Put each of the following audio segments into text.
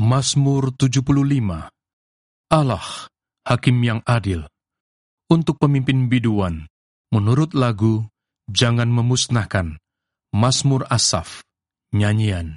Mazmur 75. Allah, Hakim yang adil. Untuk pemimpin biduan, menurut lagu, Jangan Memusnahkan, Mazmur Asaf, nyanyian.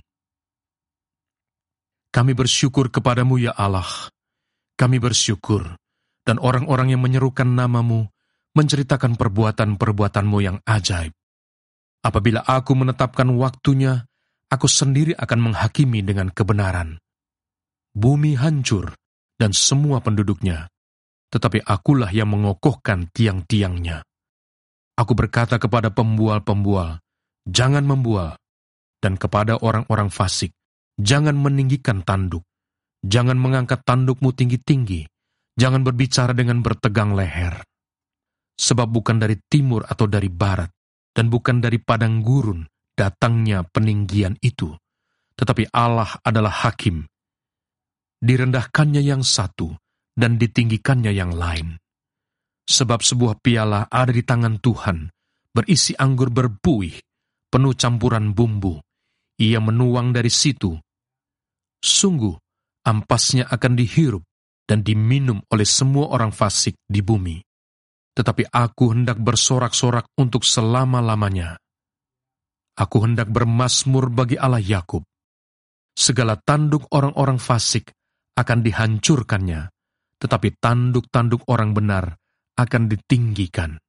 Kami bersyukur kepadamu ya Allah. Kami bersyukur, dan orang-orang yang menyerukan namamu menceritakan perbuatan-perbuatanmu yang ajaib. Apabila aku menetapkan waktunya, aku sendiri akan menghakimi dengan kebenaran. Bumi hancur dan semua penduduknya, tetapi akulah yang mengokohkan tiang-tiangnya. Aku berkata kepada pembual-pembual, jangan membual, dan kepada orang-orang fasik, jangan meninggikan tanduk. Jangan mengangkat tandukmu tinggi-tinggi, jangan berbicara dengan bertegang leher. Sebab bukan dari timur atau dari barat, dan bukan dari padang gurun datangnya peninggian itu, tetapi Allah adalah hakim. Direndahkannya yang satu, dan ditinggikannya yang lain. Sebab sebuah piala ada di tangan Tuhan, berisi anggur berbuih, penuh campuran bumbu. Ia menuang dari situ. Sungguh, ampasnya akan dihirup dan diminum oleh semua orang fasik di bumi. Tetapi aku hendak bersorak-sorak untuk selama-lamanya. Aku hendak bermazmur bagi Allah Yakub. Segala tanduk orang-orang fasik akan dihancurkannya, tetapi tanduk-tanduk orang benar akan ditinggikan.